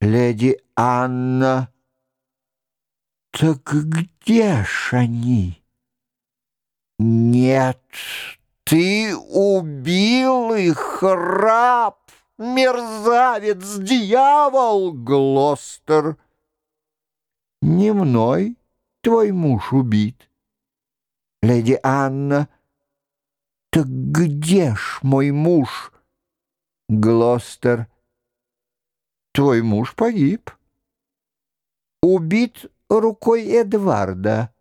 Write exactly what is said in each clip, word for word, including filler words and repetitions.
Леди Анна, так где ж они? Нет, ты убил их, раб, мерзавец, дьявол, Глостер. Не мной твой муж убит. Леди Анна, так где ж мой муж? Глостер, твой муж погиб. Убит рукой Эдварда.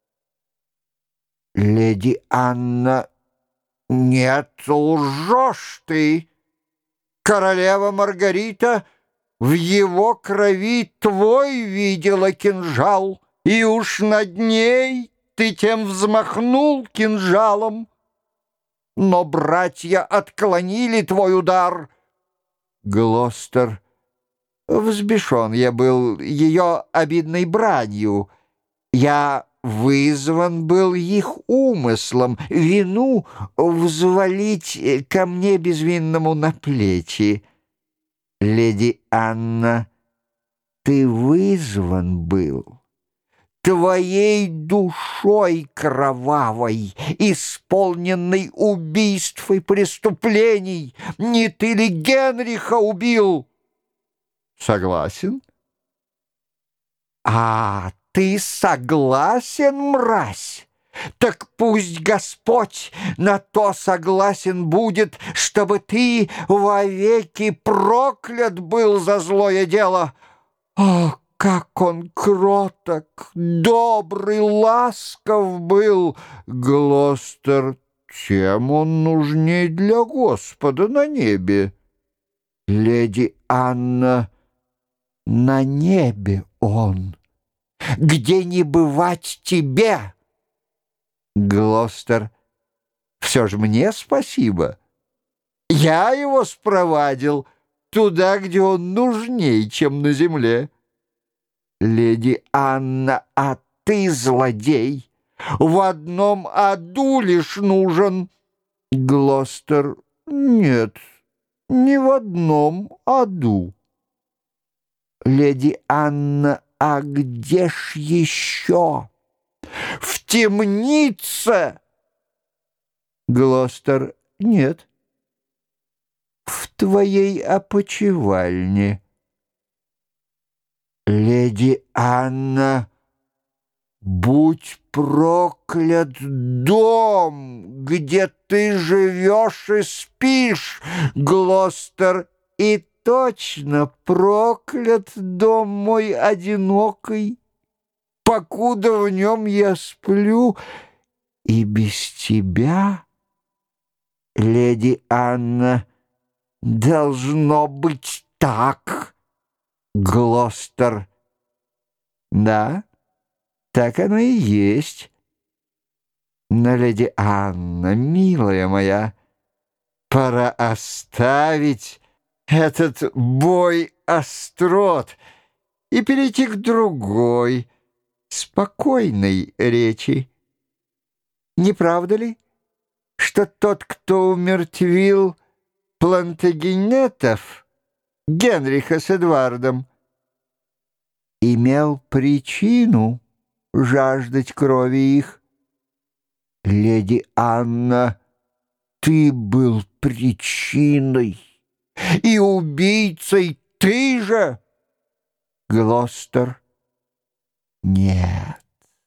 Леди Анна, нет, лжешь ты. Королева Маргарита в его крови твой видела кинжал, и уж над ней ты тем взмахнул кинжалом. Но братья отклонили твой удар. Глостер, взбешен я был ее обидной бранью. Я вызван был их умыслом вину взвалить ко мне безвинному на плечи. Леди Анна, ты вызван был твоей душой кровавой, исполненной убийств и преступлений. Не ты ли Генриха убил? Согласен. А ты согласен, мразь? Так пусть Господь на то согласен будет, чтобы ты вовеки проклят был за злое дело. О, как он кроток, добрый, ласков был, Глостер, чем он нужней для Господа на небе? Леди Анна, на небе он, где не бывать тебе. Глостер, все же мне спасибо. Я его спровадил туда, где он нужней, чем на земле. Леди Анна, а ты злодей, в одном аду лишь нужен. Глостер, нет, не в одном аду. Леди Анна, а где ж еще? В темнице. Глостер, нет, в твоей опочивальне. Леди Анна, будь проклят дом, где ты живешь и спишь, Глостер, и точно проклят дом мой одинокий, покуда в нем я сплю, и без тебя, леди Анна, должно быть так. Глостер, да, так оно и есть. Но, леди Анна, милая моя, пора оставить этот бой острот и перейти к другой, спокойной речи. Не правда ли, что тот, кто умертвил Плантагенетов, Генриха с Эдвардом, имел причину жаждать крови их? Леди Анна, ты был причиной, и убийцей ты же. Глостер, нет,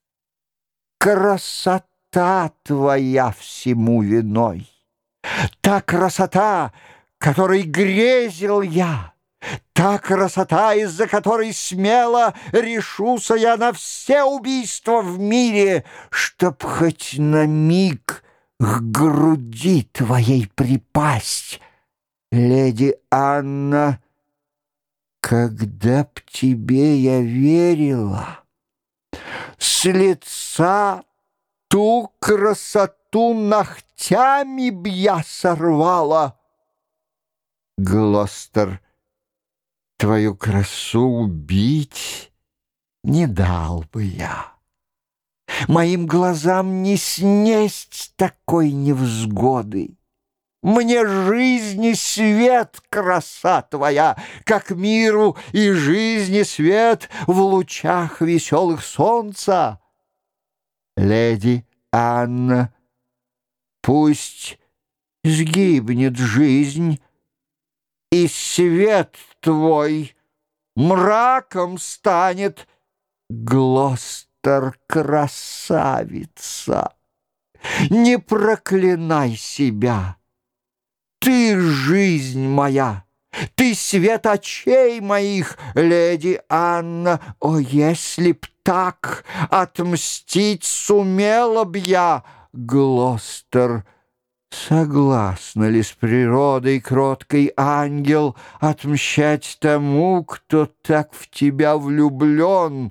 красота твоя всему виной, та красота, которой грезил я, та красота, из-за которой смело решуся я на все убийства в мире, чтоб хоть на миг к груди твоей припасть. Леди Анна, когда б тебе я верила, с лица ту красоту ногтями б я сорвала. Глостер, твою красу убить не дал бы я. Моим глазам не снесть такой невзгоды. Мне жизни свет краса твоя, как миру и жизни свет в лучах веселых солнца. Леди Анна, пусть сгибнет жизнь, и свет твой мраком станет. Глостер, красавица, не проклинай себя. Ты жизнь моя, ты свет очей моих, леди Анна. О, если б так отмстить сумела б я, Глостер, согласна ли с природой кроткий ангел отмщать тому, кто так в тебя влюблен?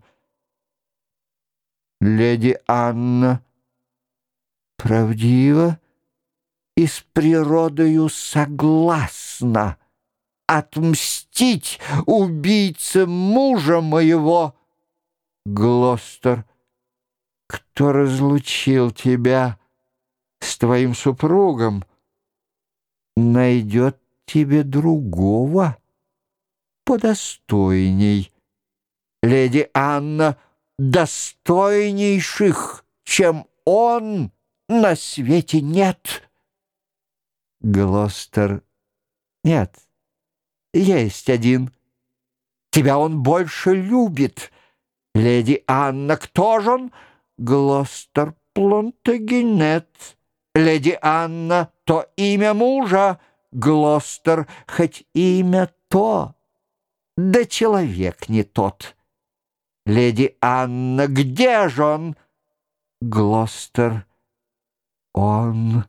Леди Анна, правдиво и с природою согласна отмстить убийце мужа моего. Глостер, кто разлучил тебя с твоим супругом, найдет тебе другого подостойней. Леди Анна, достойнейших, чем он, на свете нет. Глостер, нет, есть один. Тебя он больше любит. Леди Анна, кто же он? Глостер Плантагенет. Леди Анна, то имя мужа. Глостер, хоть имя то, да человек не тот. Леди Анна, где же он? Глостер, он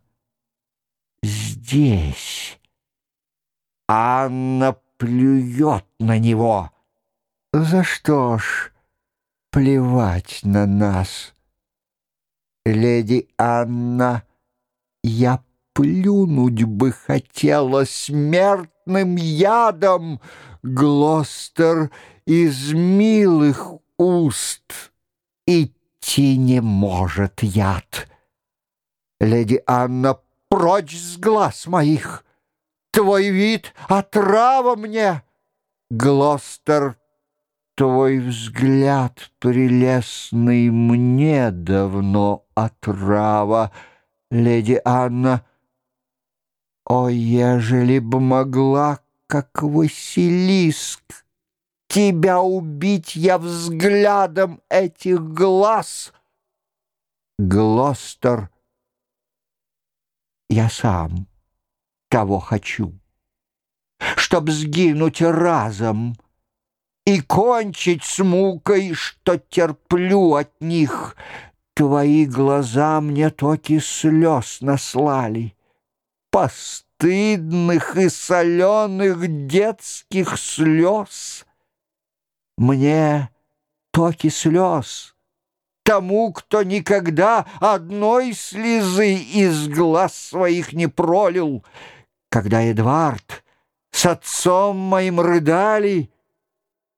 здесь. Анна плюет на него. За что ж плевать на нас? Леди Анна, я плюнуть бы хотела смертным ядом. Глостер, из милых уст идти не может яд. Леди Анна, прочь с глаз моих! Твой вид — отрава мне. Глостер, твой взгляд прелестный мне давно отрава. Леди Анна, о, ежели б могла, как Василиск, тебя убить я взглядом этих глаз. Глостер, я сам того хочу, чтоб сгинуть разом и кончить с мукой, что терплю от них. Твои глаза мне токи слез наслали, постыдных и соленых детских слез. Мне токи слез, тому, кто никогда одной слезы из глаз своих не пролил. Когда Эдвард с отцом моим рыдали,